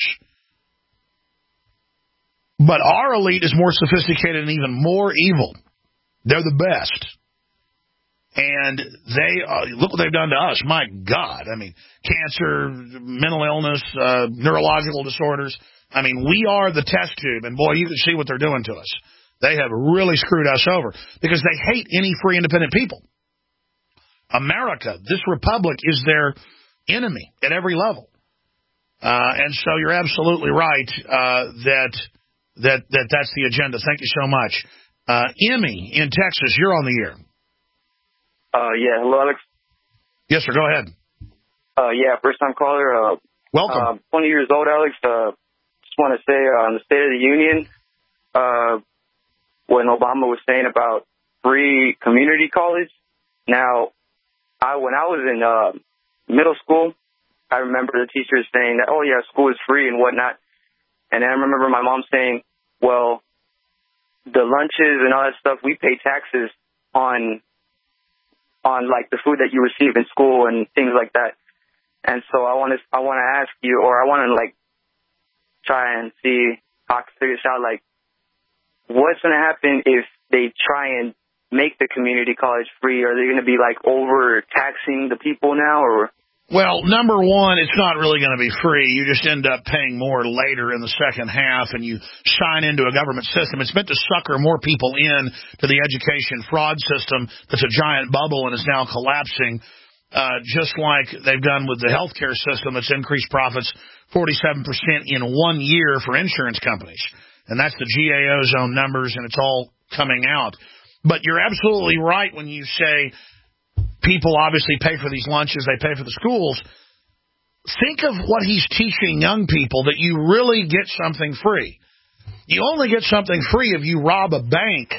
But our elite is more sophisticated and even more evil. They're the best. And they look what they've done to us. My God. I mean, cancer, mental illness, neurological disorders. I mean, we are the test tube. And, boy, you can see what they're doing to us. They have really screwed us over because they hate any free, independent people. America, this republic, is their enemy at every level. And so you're absolutely right that's the agenda. Thank you so much. Emmy in Texas, you're on the air. Yeah, hello, Alex. Yes, sir, go ahead. Yeah, first-time caller. Welcome. 20 years old, Alex. Just want to say on the State of the Union, when Obama was saying about free community college, now, when I was in middle school, I remember the teachers saying that, oh, yeah, school is free and whatnot. And then I remember my mom saying, well, the lunches and all that stuff, we pay taxes on like the food that you receive in school and things like that. And so I want to ask you, or I want to like try and see how I can figure this out, like what's going to happen if they try and make the community college free? Are they going to be like overtaxing the people now, or? Well, number one, it's not really going to be free. You just end up paying more later in the second half, and you sign into a government system. It's meant to sucker more people in to the education fraud system that's a giant bubble and is now collapsing. just like they've done with the healthcare system that's increased profits 47% in 1 year for insurance companies. And that's the GAO's own numbers, and it's all coming out. But you're absolutely right when you say people obviously pay for these lunches, they pay for the schools. Think of what he's teaching young people, that you really get something free. You only get something free if you rob a bank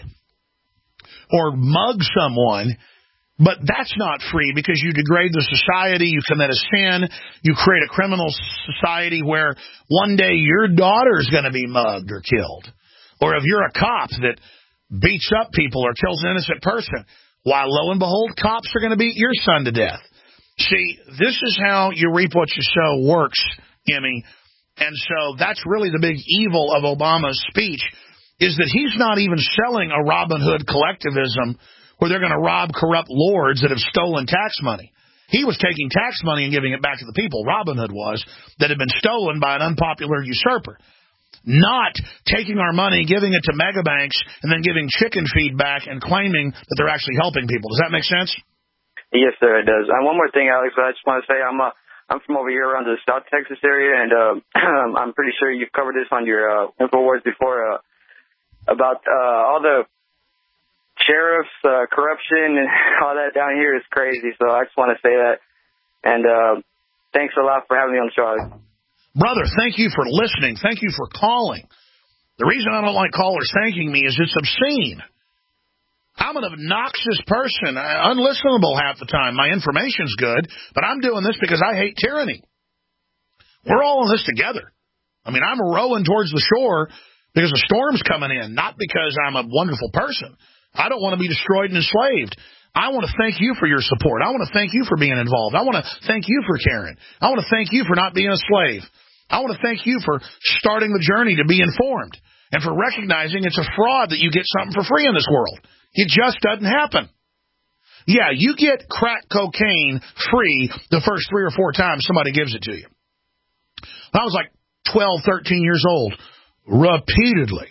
or mug someone, but that's not free because you degrade the society, you commit a sin, you create a criminal society where one day your daughter's going to be mugged or killed. Or if you're a cop that beats up people or kills an innocent person, why, lo and behold, cops are going to beat your son to death. See, this is how you reap what you sow works, Emmy. And so that's really the big evil of Obama's speech, is that he's not even selling a Robin Hood collectivism where they're going to rob corrupt lords that have stolen tax money. He was taking tax money and giving it back to the people, Robin Hood was, that had been stolen by an unpopular usurper. Not taking our money, giving it to mega banks, and then giving chicken feed back and claiming that they're actually helping people. Does that make sense? Yes, sir, it does. And one more thing, Alex, I just want to say I'm from over here around the South Texas area, and I'm pretty sure you've covered this on your InfoWars before about all the sheriffs, corruption, and all that down here is crazy. So I just want to say that. And thanks a lot for having me on the show, Alex. Brother, thank you for listening. Thank you for calling. The reason I don't like callers thanking me is it's obscene. I'm an obnoxious person, unlistenable half the time. My information's good, but I'm doing this because I hate tyranny. We're all in this together. I mean, I'm rowing towards the shore because a storm's coming in, not because I'm a wonderful person. I don't want to be destroyed and enslaved. I want to thank you for your support. I want to thank you for being involved. I want to thank you for caring. I want to thank you for not being a slave. I want to thank you for starting the journey to be informed and for recognizing it's a fraud that you get something for free in this world. It just doesn't happen. Yeah, you get crack cocaine free the first 3 or 4 times somebody gives it to you. I was like 12, 13 years old, repeatedly.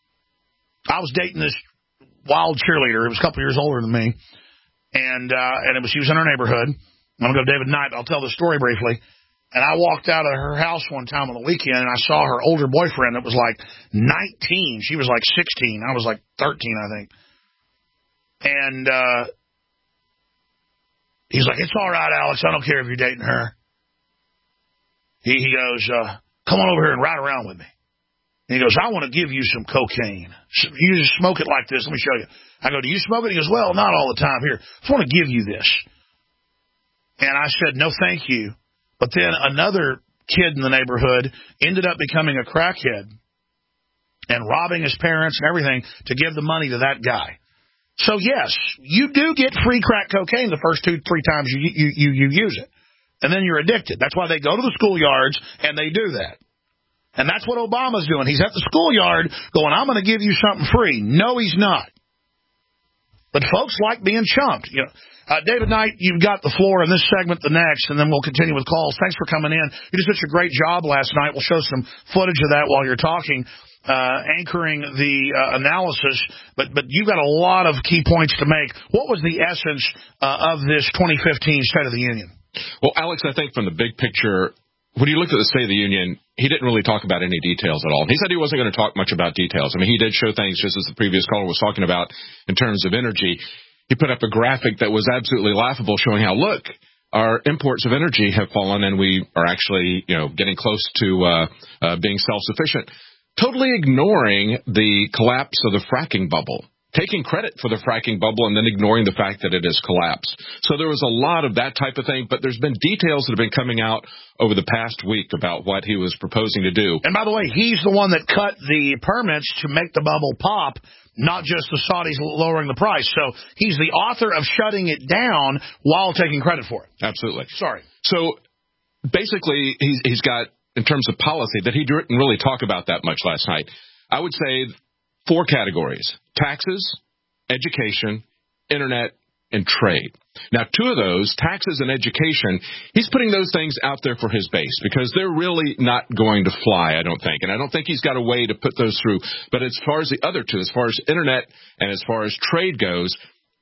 I was dating this wild cheerleader. It was a couple years older than me. And she was in our neighborhood. I'm going to go to David Knight. I'll tell the story briefly. And I walked out of her house one time on the weekend, and I saw her older boyfriend that was like 19. She was like 16. I was like 13, I think. And he's like, it's all right, Alex. I don't care if you're dating her. He goes, come on over here and ride around with me. And he goes, I want to give you some cocaine. You just smoke it like this. Let me show you. I go, do you smoke it? He goes, well, not all the time. Here, I just want to give you this. And I said, no, thank you. But then another kid in the neighborhood ended up becoming a crackhead and robbing his parents and everything to give the money to that guy. So, yes, you do get free crack cocaine the first 2-3 times you use it. And then you're addicted. That's why they go to the schoolyards and they do that. And that's what Obama's doing. He's at the schoolyard going, I'm going to give you something free. No, he's not. But folks like being chumped. You know, David Knight, you've got the floor in this segment, the next, and then we'll continue with calls. Thanks for coming in. You did such a great job last night. We'll show some footage of that while you're talking, anchoring the analysis. But you've got a lot of key points to make. What was the essence of this 2015 State of the Union? Well, Alex, I think from the big picture, when you looked at the State of the Union, he didn't really talk about any details at all. He said he wasn't going to talk much about details. I mean, he did show things, just as the previous caller was talking about, in terms of energy. He put up a graphic that was absolutely laughable, showing how, look, our imports of energy have fallen, and we are actually, getting close to being self-sufficient, totally ignoring the collapse of the fracking bubble, taking credit for the fracking bubble and then ignoring the fact that it has collapsed. So there was a lot of that type of thing, but there's been details that have been coming out over the past week about what he was proposing to do. And by the way, he's the one that cut the permits to make the bubble pop, not just the Saudis lowering the price. So he's the author of shutting it down while taking credit for it. Absolutely. Sorry. So basically, he's got, in terms of policy, that he didn't really talk about that much last night. I would say 4 categories: taxes, education, internet, and trade. Now, 2 of those, taxes and education, he's putting those things out there for his base because they're really not going to fly, I don't think. And I don't think he's got a way to put those through. But as far as the other 2, as far as internet and as far as trade goes,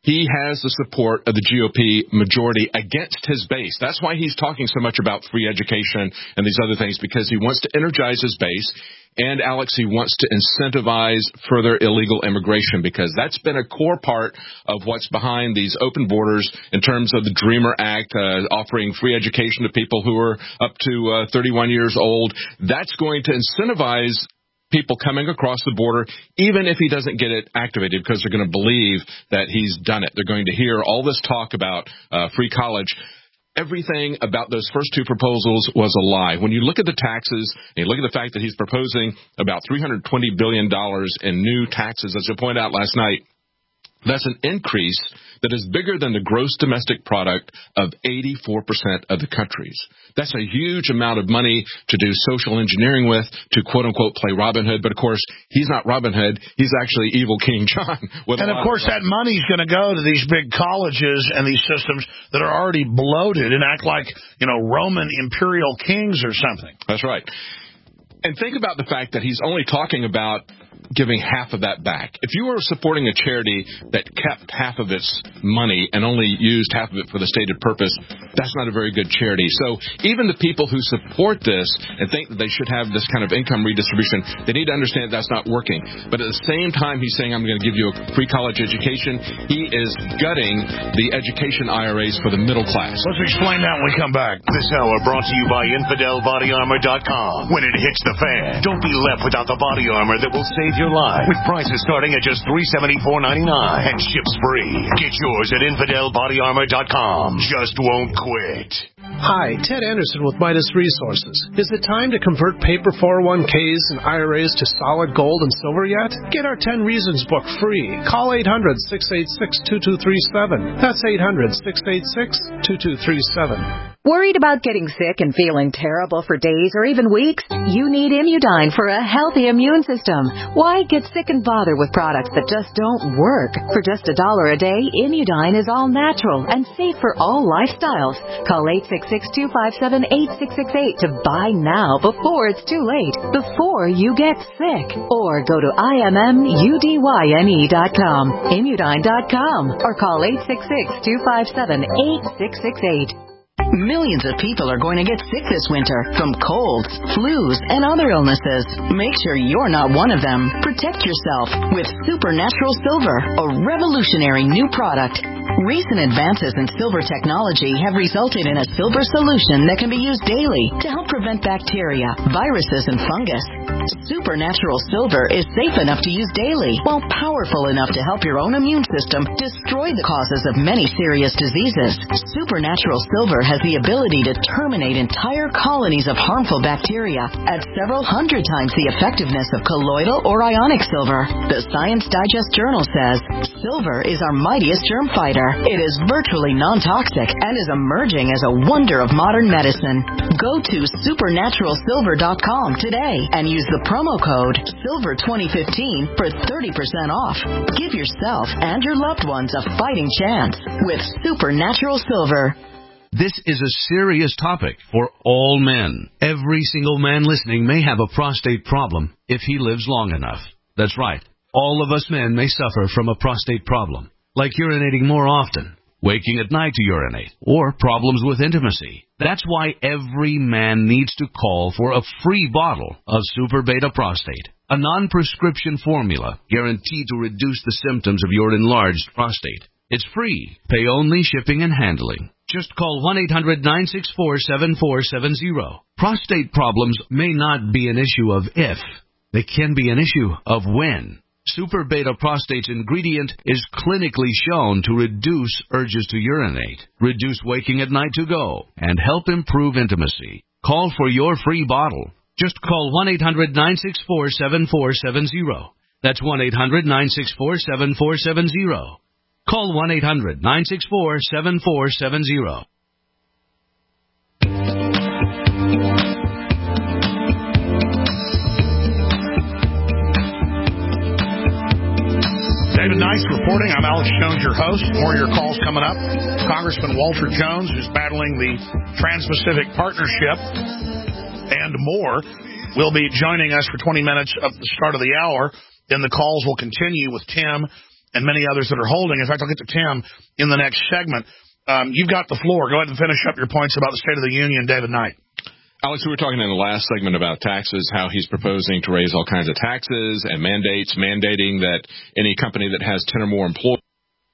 he has the support of the GOP majority against his base. That's why he's talking so much about free education and these other things, because he wants to energize his base. And, Alex, he wants to incentivize further illegal immigration, because that's been a core part of what's behind these open borders in terms of the DREAMER Act, offering free education to people who are up to 31 years old. That's going to incentivize people coming across the border, even if he doesn't get it activated, because they're going to believe that he's done it. They're going to hear all this talk about free college. Everything about those first two proposals was a lie. When you look at the taxes, and you look at the fact that he's proposing about $320 billion in new taxes, as you pointed out last night, that's an increase that is bigger than the gross domestic product of 84% of the countries. That's a huge amount of money to do social engineering with, to quote-unquote play Robin Hood. But, of course, he's not Robin Hood. He's actually evil King John. And, of course, that money's going to go to these big colleges and these systems that are already bloated and act like, Roman imperial kings or something. That's right. And think about the fact that he's only talking about giving half of that back. If you were supporting a charity that kept half of its money and only used half of it for the stated purpose, that's not a very good charity. So even the people who support this and think that they should have this kind of income redistribution, they need to understand that's not working. But at the same time he's saying, I'm going to give you a free college education, he is gutting the education IRAs for the middle class. Let's explain that when we come back. This hour brought to you by InfidelBodyArmor.com. When it hits the fan, don't be left without the body armor that will save your life, with prices starting at just $374.99 and ships free. Get yours at InfidelBodyArmor.com. Just won't quit. Hi, Ted Anderson with Midas Resources. Is it time to convert paper 401ks and IRAs to solid gold and silver yet? Get our 10 Reasons book free. Call 800-686-2237. That's 800-686-2237. Worried about getting sick and feeling terrible for days or even weeks? You need Immudyne for a healthy immune system. Why get sick and bother with products that just don't work? For just $1 a day, Immudyne is all natural and safe for all lifestyles. Call 866-257-8668 to buy now before it's too late, before you get sick. Or go to IMMUDYNE.com, Immudyne.com, or call 866-257-8668. Millions of people are going to get sick this winter from colds, flus, and other illnesses. Make sure you're not one of them. Protect yourself with Supernatural Silver, a revolutionary new product. Recent advances in silver technology have resulted in a silver solution that can be used daily to help prevent bacteria, viruses, and fungus. Supernatural Silver is safe enough to use daily, while powerful enough to help your own immune system destroy the causes of many serious diseases. Supernatural Silver has the ability to terminate entire colonies of harmful bacteria at several hundred times the effectiveness of colloidal or ionic silver. The Science Digest Journal says silver is our mightiest germ fighter. It is virtually non-toxic and is emerging as a wonder of modern medicine. Go to supernaturalsilver.com today and use the promo code SILVER2015 for 30% off. Give yourself and your loved ones a fighting chance with Supernatural Silver. This is a serious topic for all men. Every single man listening may have a prostate problem if he lives long enough. That's right. All of us men may suffer from a prostate problem, like urinating more often, waking at night to urinate, or problems with intimacy. That's why every man needs to call for a free bottle of Super Beta Prostate, a non-prescription formula guaranteed to reduce the symptoms of your enlarged prostate. It's free. Pay only shipping and handling. Just call 1-800-964-7470. Prostate problems may not be an issue of if. They can be an issue of when. Super Beta Prostate's ingredient is clinically shown to reduce urges to urinate, reduce waking at night to go, and help improve intimacy. Call for your free bottle. Just call 1-800-964-7470. That's 1-800-964-7470. Call 1-800-964-7470. David Nice reporting. I'm Alex Jones, your host. More of your calls coming up. Congressman Walter Jones, who's battling the Trans-Pacific Partnership, and more, will be joining us for 20 minutes at the start of the hour. Then the calls will continue with Tim and many others that are holding. In fact, I'll get to Tim in the next segment. You've got the floor. Go ahead and finish up your points about the State of the Union, David Knight. Alex, we were talking in the last segment about taxes, how he's proposing to raise all kinds of taxes and mandating that any company that has 10 or more employees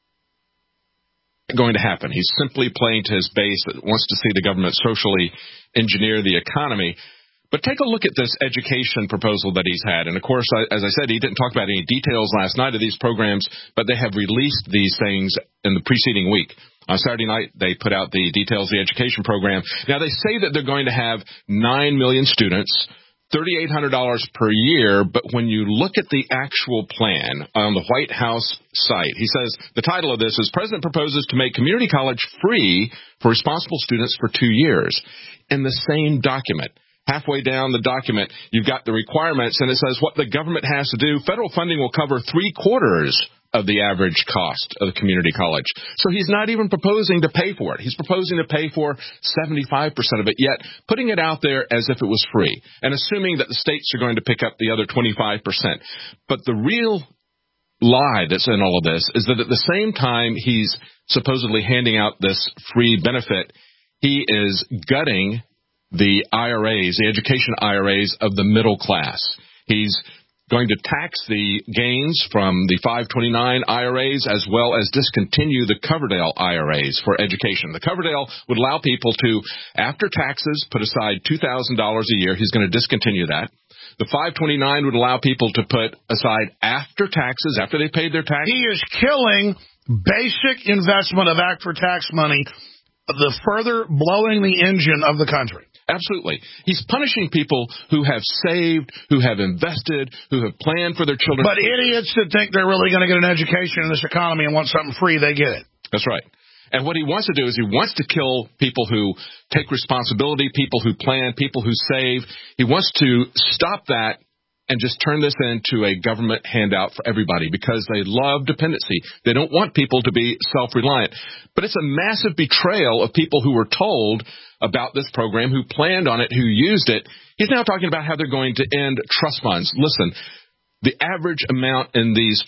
going to happen. He's simply playing to his base that wants to see the government socially engineer the economy. But take a look at this education proposal that he's had. And, of course, as I said, he didn't talk about any details last night of these programs, but they have released these things in the preceding week. On Saturday night, they put out the details of the education program. Now, they say that they're going to have 9 million students, $3,800 per year, but when you look at the actual plan on the White House site, he says the title of this is President Proposes to Make Community College Free for Responsible Students for 2 years. In the same document, halfway down the document, you've got the requirements, and it says what the government has to do. Federal funding will cover 3/4 of the average cost of the community college. So he's not even proposing to pay for it. He's proposing to pay for 75% of it, yet putting it out there as if it was free and assuming that the states are going to pick up the other 25%. But the real lie that's in all of this is that at the same time he's supposedly handing out this free benefit, he is gutting the IRAs, the education IRAs of the middle class. He's going to tax the gains from the 529 IRAs as well as discontinue the Coverdell IRAs for education. The Coverdell would allow people to, after taxes, put aside $2,000 a year. He's going to discontinue that. The 529 would allow people to put aside after taxes, after they paid their taxes. He is killing basic investment of after-tax money, the further blowing the engine of the country. Absolutely. He's punishing people who have saved, who have invested, who have planned for their children. But idiots that think they're really going to get an education in this economy and want something free, they get it. That's right. And what he wants to do is he wants to kill people who take responsibility, people who plan, people who save. He wants to stop that and just turn this into a government handout for everybody because they love dependency. They don't want people to be self-reliant. But it's a massive betrayal of people who were told about this program, who planned on it, who used it. He's now talking about how they're going to end trust funds. Listen, the average amount in these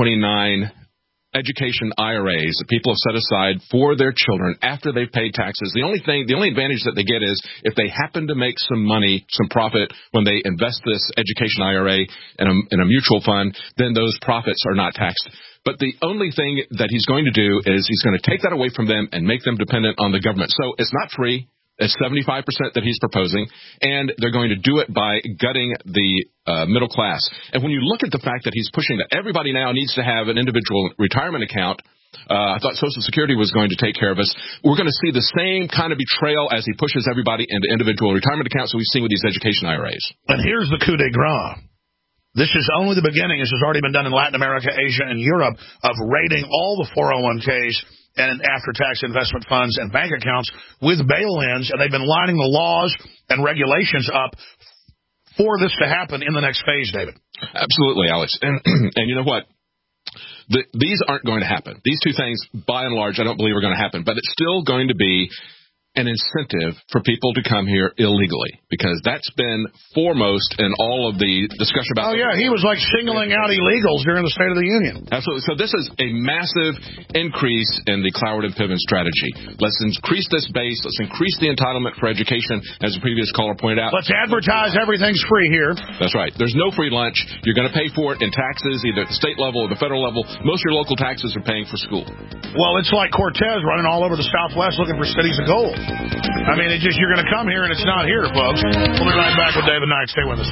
529 education IRAs that people have set aside for their children after they've paid taxes, the only advantage that they get is if they happen to make some money, some profit when they invest this education IRA in a mutual fund, then those profits are not taxed. But the only thing that he's going to do is he's going to take that away from them and make them dependent on the government. So it's not free. It's 75% that he's proposing, and they're going to do it by gutting the middle class. And when you look at the fact that he's pushing that everybody now needs to have an individual retirement account, I thought Social Security was going to take care of us. We're going to see the same kind of betrayal as he pushes everybody into individual retirement accounts that we've seen with these education IRAs. And here's the coup de grace. This is only the beginning. This has already been done in Latin America, Asia, and Europe, of raiding all the 401ks and after-tax investment funds and bank accounts with bail-ins, and they've been lining the laws and regulations up for this to happen in the next phase, David. Absolutely, Alex. And you know what? These aren't going to happen. These two things, by and large, I don't believe are going to happen, but it's still going to be an incentive for people to come here illegally, because that's been foremost in all of the discussion about... Oh, yeah, he was like singling out illegals during the State of the Union. Absolutely. So this is a massive increase in the Cloward and Piven strategy. Let's increase this base. Let's increase the entitlement for education, as the previous caller pointed out. Let's advertise everything's free here. That's right. There's no free lunch. You're going to pay for it in taxes, either at the state level or the federal level. Most of your local taxes are paying for school. Well, it's like Cortez running all over the Southwest looking for cities of gold. I mean, it's just you're going to come here and it's not here, folks. We'll be right back with David Knight. Stay with us.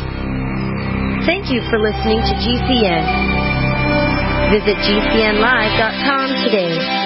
Thank you for listening to GCN. Visit GCNlive.com today.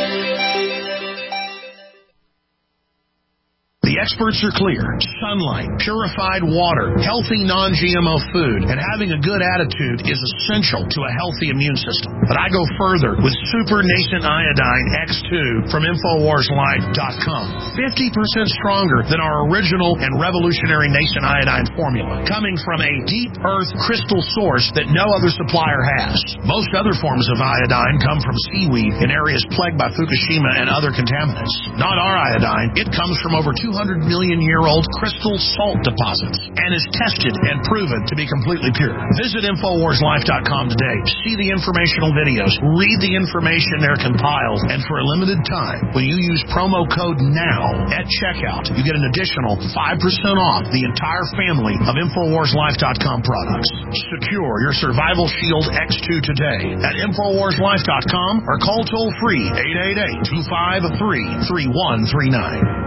The experts are clear. Sunlight, purified water, healthy non-GMO food, and having a good attitude is essential to a healthy immune system. But I go further with Super Nascent Iodine X2 from InfoWarsLife.com. 50% stronger than our original and revolutionary Nascent Iodine formula, coming from a deep earth crystal source that no other supplier has. Most other forms of iodine come from seaweed in areas plagued by Fukushima and other contaminants. Not our iodine. It comes from over 250 million-year-old crystal salt deposits and is tested and proven to be completely pure. Visit InfoWarsLife.com today. See the informational videos. Read the information there compiled. And for a limited time, when you use promo code NOW at checkout, you get an additional 5% off the entire family of InfoWarsLife.com products. Secure your Survival Shield X2 today at InfoWarsLife.com or call toll-free 888-253-3139.